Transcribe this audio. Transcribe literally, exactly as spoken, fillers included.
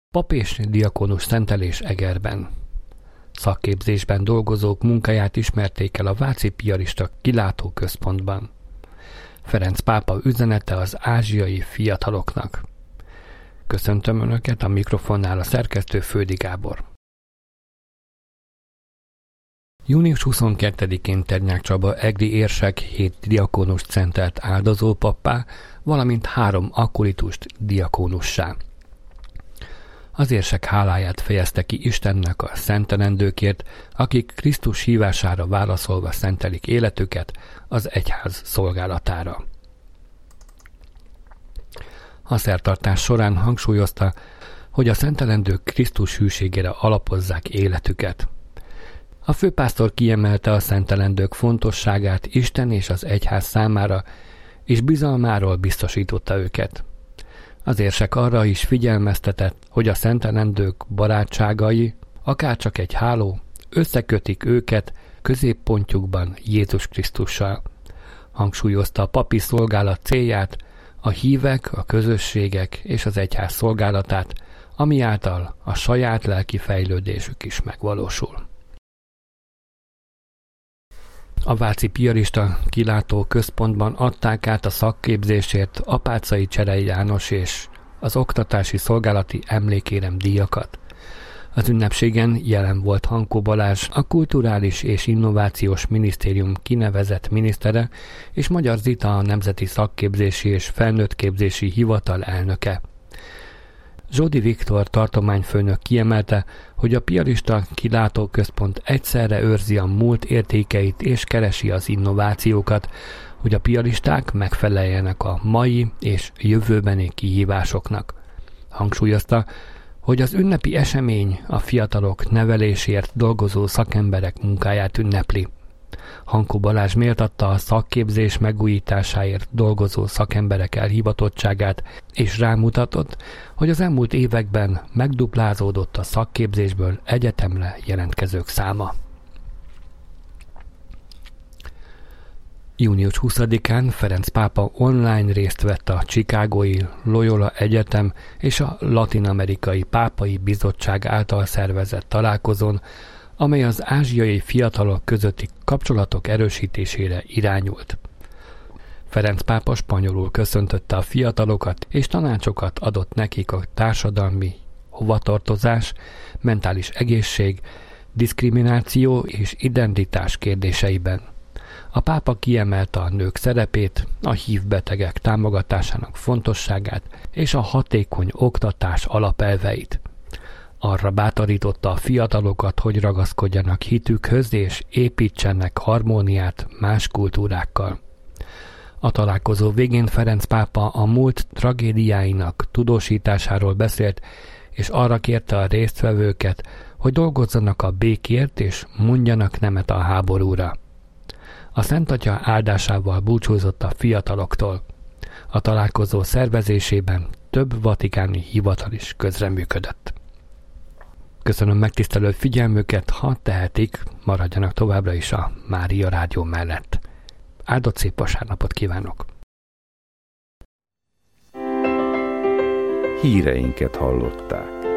Pap és diakónus szentelés Egerben. Szakképzésben dolgozók munkáját ismerték el a Váci Piarista Kilátóközpontban. Ferenc pápa üzenete az ázsiai fiataloknak. Köszöntöm Önöket, a mikrofonnál a szerkesztő Földi Gábor. június huszonkettedikén Ternyák Csaba egri érsek hét diakónust szentelt áldozópappá, valamint három akolitust diakónussá. Az érsek háláját fejezte ki Istennek a szentelendőkért, akik Krisztus hívására válaszolva szentelik életüket az egyház szolgálatára. A szertartás során hangsúlyozta, hogy a szentelendők Krisztus hűségére alapozzák életüket. A főpásztor kiemelte a szentelendők fontosságát Isten és az egyház számára, és bizalmáról biztosította őket. Az érsek arra is figyelmeztetett, hogy a szentelendők barátságai, akárcsak egy háló, összekötik őket középpontjukban Jézus Krisztussal. Hangsúlyozta a papi szolgálat célját, a hívek, a közösségek és az egyház szolgálatát, ami által a saját lelki fejlődésük is megvalósul. A Váci Piarista Kilátóközpontban adták át a szakképzésért Apáczai Cserei János és az oktatási szolgálati emlékérem díjakat. Az ünnepségen jelen volt Hankó Balázs, a Kulturális és Innovációs Minisztérium kinevezett minisztere, és Magyar Zita, a Nemzeti Szakképzési és Felnőttképzési Hivatal elnöke. Zsódi Viktor tartományfőnök kiemelte, hogy a Piarista Kilátóközpont egyszerre őrzi a múlt értékeit és keresi az innovációkat, hogy a piaristák megfeleljenek a mai és jövőbeni kihívásoknak. Hangsúlyozta, hogy az ünnepi esemény a fiatalok nevelésért dolgozó szakemberek munkáját ünnepli. Hankó Balázs méltatta a szakképzés megújításáért dolgozó szakemberek elhivatottságát, és rámutatott, hogy az elmúlt években megduplázódott a szakképzésből egyetemre jelentkezők száma. június huszadikán Ferenc pápa online részt vett a Chicagói Loyola Egyetem és a Latin-amerikai Pápai Bizottság által szervezett találkozón, amely az ázsiai fiatalok közötti kapcsolatok erősítésére irányult. Ferenc pápa spanyolul köszöntötte a fiatalokat és tanácsokat adott nekik a társadalmi hovatartozás, mentális egészség, diszkrimináció és identitás kérdéseiben. A pápa kiemelte a nők szerepét, a hívbetegek támogatásának fontosságát és a hatékony oktatás alapelveit. Arra bátorította a fiatalokat, hogy ragaszkodjanak hitükhöz és építsenek harmóniát más kultúrákkal. A találkozó végén Ferenc pápa a múlt tragédiáinak tudósításáról beszélt, és arra kérte a résztvevőket, hogy dolgozzanak a békért és mondjanak nemet a háborúra. A Szent Atya áldásával búcsúzott a fiataloktól. A találkozó szervezésében több vatikáni hivatal is közreműködött. Köszönöm megtisztelő figyelmüket, ha tehetik, maradjanak továbbra is a Mária Rádió mellett. Áldott szép vasárnapot kívánok! Híreinket hallották.